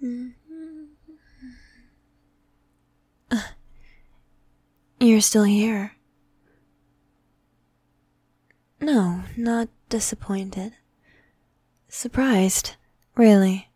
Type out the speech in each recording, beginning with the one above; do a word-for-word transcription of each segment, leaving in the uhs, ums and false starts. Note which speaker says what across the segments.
Speaker 1: You're still here. No, not disappointed. Surprised, really.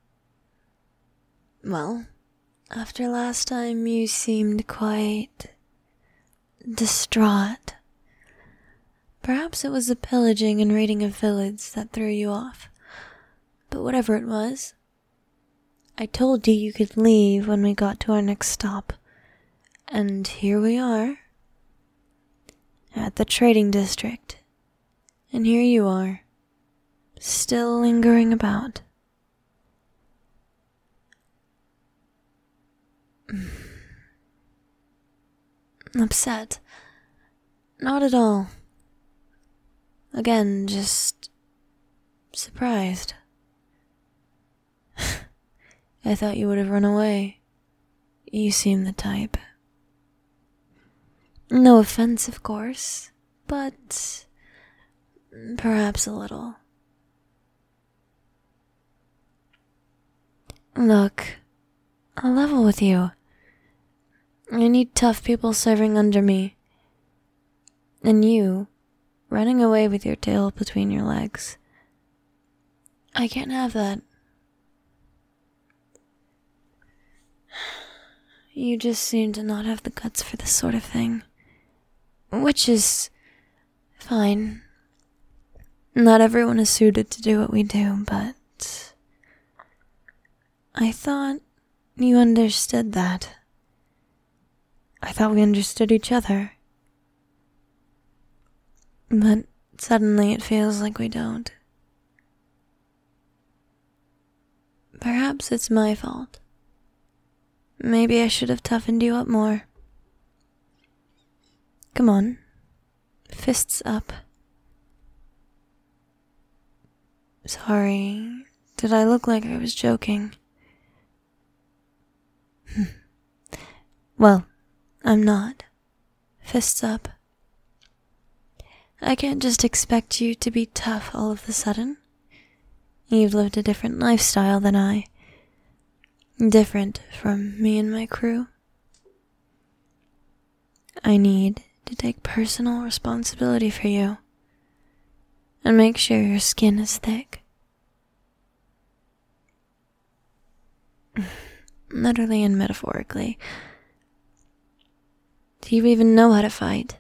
Speaker 1: Well, after last time you seemed quite distraught. Perhaps it was the pillaging and raiding of villages that threw you off. But whatever it was, I told you you could leave when we got to our next stop. And here we are, at the trading district. And here you are, still lingering about. Upset? Not at all. Again, just surprised. I thought you would have run away. You seem the type. No offense, of course, but perhaps a little. Look, I'll level with you. I need tough people serving under me. And you, running away with your tail between your legs. I can't have that. You just seem to not have the guts for this sort of thing. Which is fine. Not everyone is suited to do what we do, but I thought you understood that. I thought we understood each other. But suddenly it feels like we don't. Perhaps it's my fault. Maybe I should have toughened you up more. Come on. Fists up. Sorry. Did I look like I was joking? Well, I'm not. Fists up. I can't just expect you to be tough all of a sudden. You've lived a different lifestyle than I. Different from me and my crew. I need to take personal responsibility for you and make sure your skin is thick. Literally and metaphorically. Do you even know how to fight?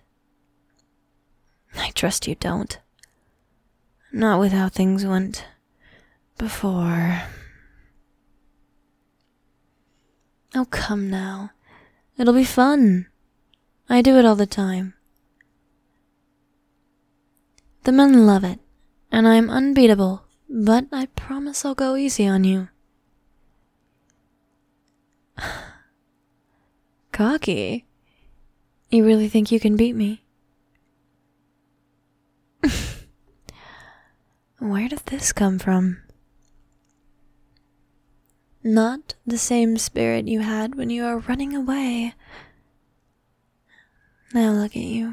Speaker 1: I trust you don't. Not with how things went before. Oh, come now. It'll be fun. I do it all the time. The men love it, and I'm unbeatable, but I promise I'll go easy on you. Cocky? You really think you can beat me? Where did this come from? Not the same spirit you had when you were running away. Now look at you.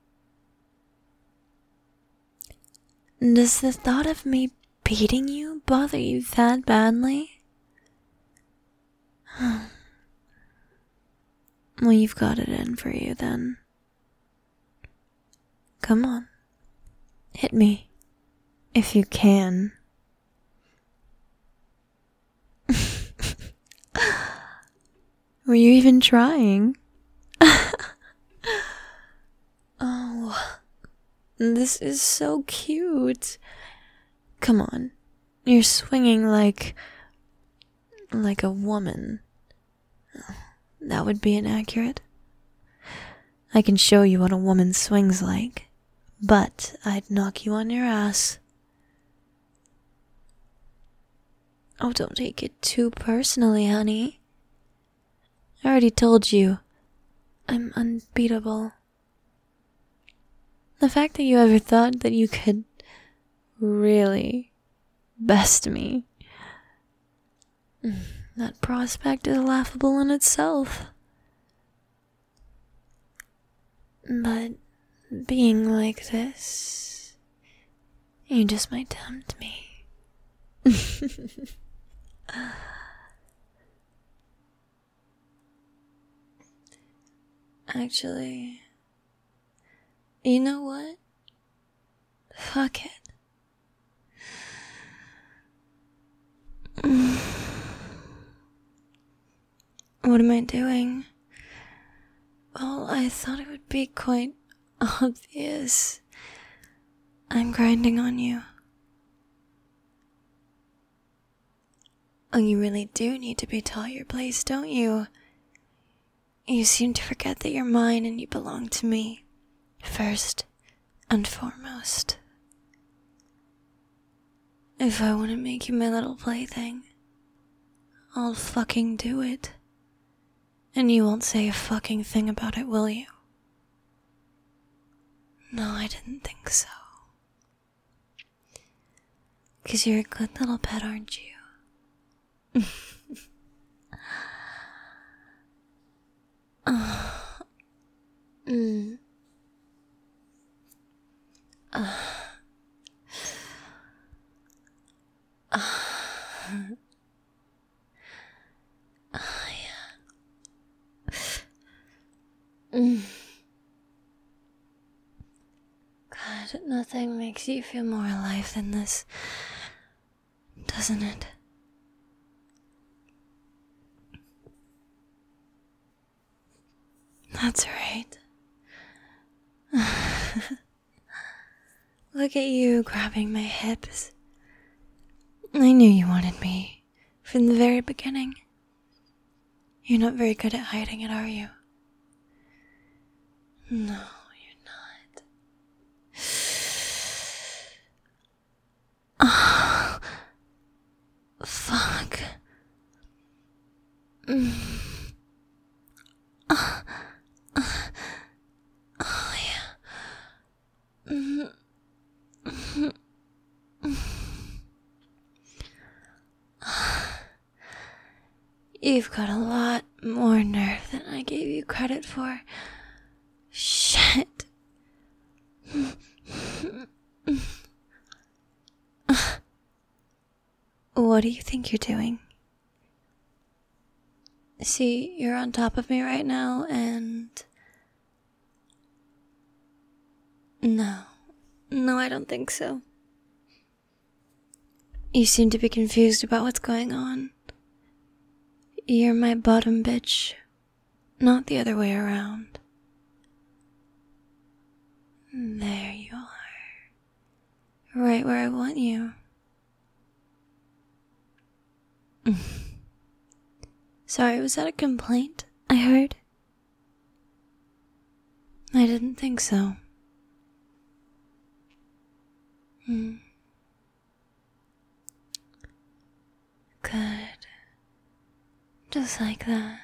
Speaker 1: Does the thought of me beating you bother you that badly? Well, you've got it in for you then. Come on. Hit me. If you can. Were you even trying? Oh, this is so cute. Come on. You're swinging like... like a woman. That would be inaccurate. I can show you what a woman swings like, but I'd knock you on your ass. Oh, don't take it too personally, honey. I already told you, I'm unbeatable. The fact that you ever thought that you could really best me, that prospect is laughable in itself. But being like this, you just might tempt me. Actually, you know what? Fuck it. What am I doing? Well, I thought it would be quite obvious. I'm grinding on you. Oh, you really do need to be taught your place, don't you? You seem to forget that you're mine and you belong to me, first and foremost. If I want to make you my little plaything, I'll fucking do it. And you won't say a fucking thing about it, will you? No, I didn't think so. 'Cause you're a good little pet, aren't you? uh, mm. uh. Uh. Oh, yeah. Mm. God, nothing makes you feel more alive than this, doesn't it? That's right. Look at you grabbing my hips. I knew you wanted me from the very beginning. You're not very good at hiding it, are you? No, you're not. Oh, fuck. Mm. Oh, oh, oh, yeah. Mm. Mm. You've got a lot more nerve than I gave you credit for. Shit. What do you think you're doing? See, you're on top of me right now, and... No. No, I don't think so. You seem to be confused about what's going on. You're my bottom bitch, not the other way around. There you are. Right where I want you. Sorry, was that a complaint I heard? I didn't think so. Hmm. Good. Just like that.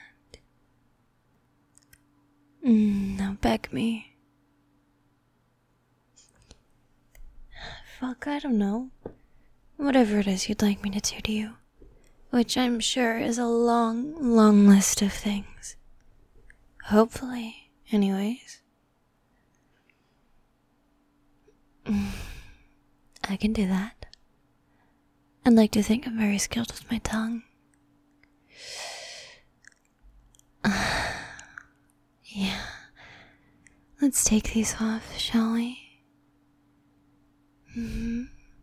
Speaker 1: Mm, now beg me. Fuck, I don't know. Whatever it is you'd like me to do to you. Which I'm sure is a long, long list of things. Hopefully, anyways. Mm, I can do that. I'd like to think I'm very skilled with my tongue. Yeah. Let's take these off, shall we? Mm-hmm.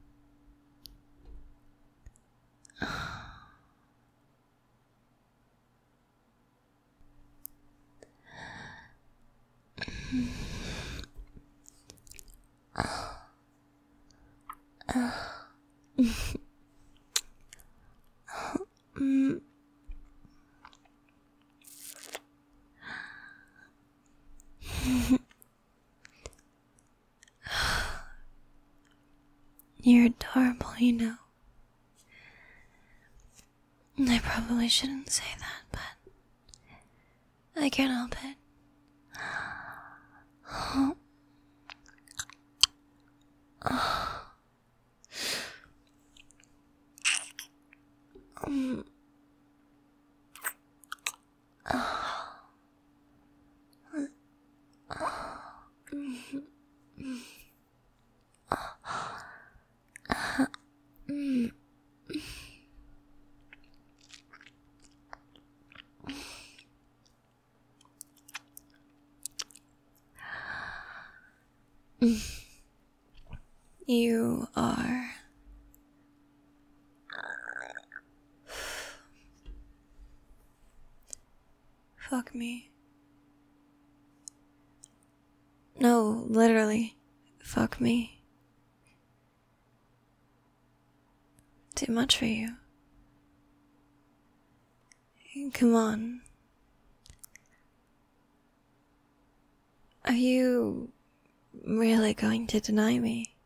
Speaker 1: Mm. You're adorable, you know. I probably shouldn't say that, but I can't help it. Oh. Oh. Um. Oh. Mm. You are... Fuck me. No, literally. Fuck me. Too much for you. Come on. Are you really going to deny me?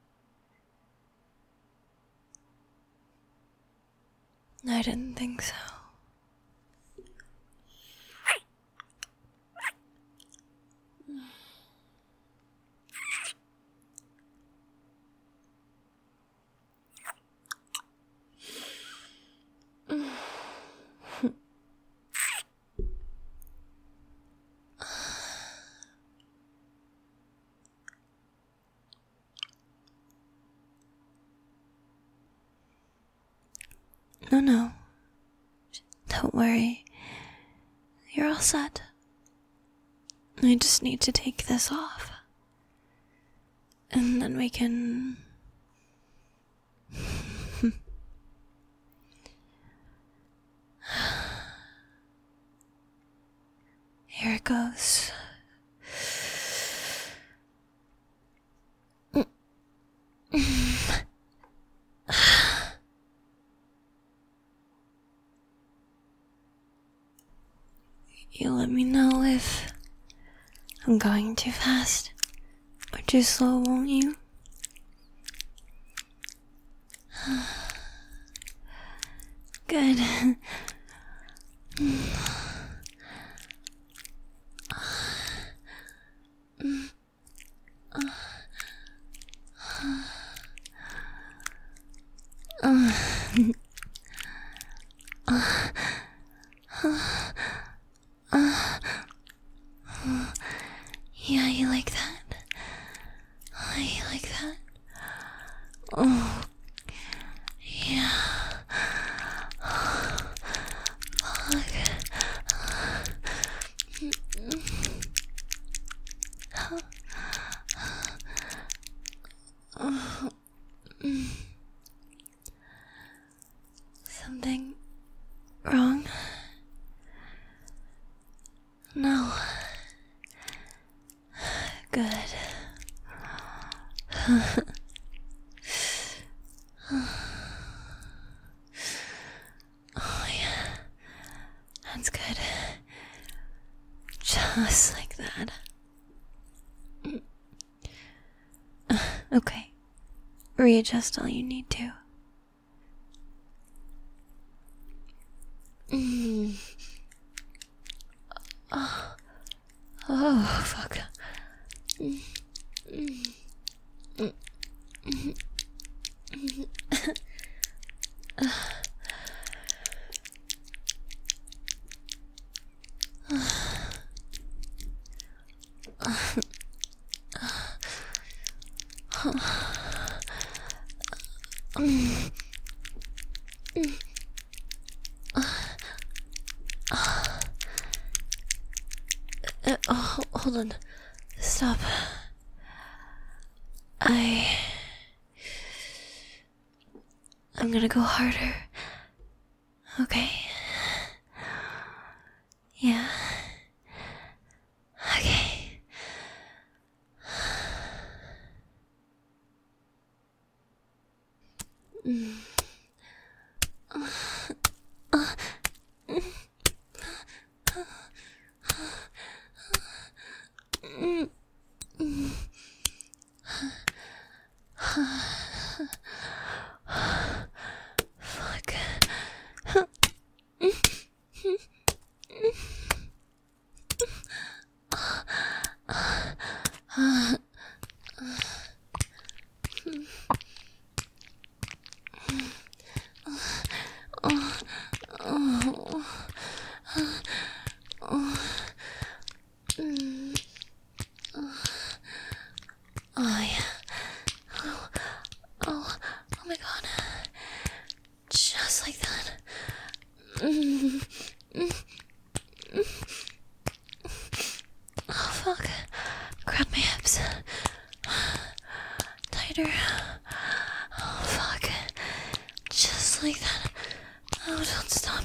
Speaker 1: I didn't think so. No, no. Don't worry. You're all set. I just need to take this off. And then we can... Here it goes. You let me know if I'm going too fast or too slow, won't you? Good. Yeah, you like that? Oh, you like that? Oh, yeah. Fuck. Something wrong? No. Good. Oh yeah, that's good. Just like that. Okay, readjust all you need to. Mm. Oh. Oh, fuck. Mm. Mm. Mm. Mm. Mm. Uh, oh, hold on. Stop. I... I'm gonna go harder. Okay. Yeah. Okay. Mm. Fuck. Oh yeah. Oh, oh, oh my god. Just like that. Oh fuck. Grab my hips. tighter. Oh, fuck. Just like that. Oh, don't stop.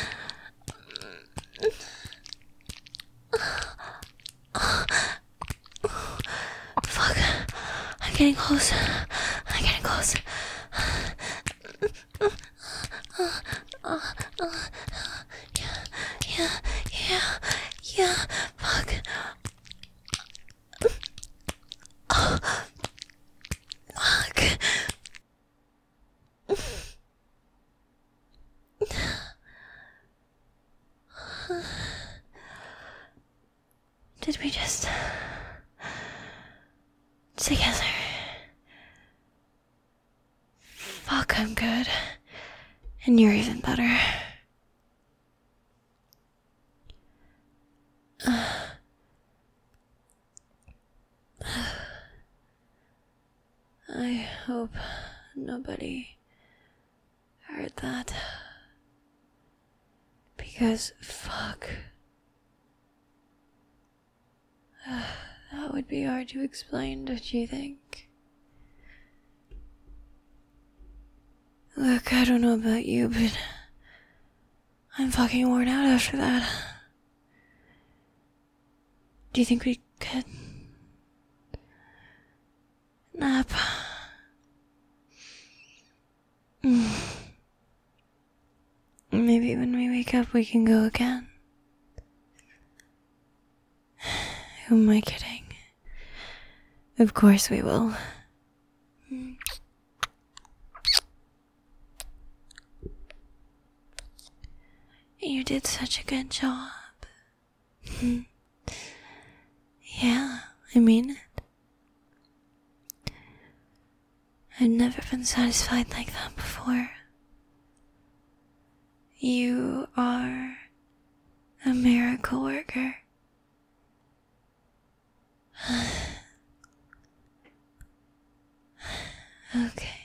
Speaker 1: Fuck. I'm getting close. I'm getting close. Yeah, yeah, yeah, yeah. Fuck. Fuck. Did we just together? Fuck, I'm good. And you're even better. I hope nobody heard that. Because, fuck. That would be hard to explain, don't you think? Look, I don't know about you, but I'm fucking worn out after that. Do you think we could nap? Maybe when we wake up we can go again. Who am I kidding? Of course we will. You did such a good job. Yeah, I mean it. I've never been satisfied like that before. You are a miracle worker. Okay.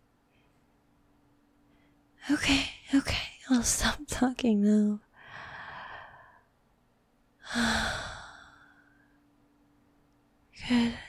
Speaker 1: Okay, okay, I'll stop talking now. Good.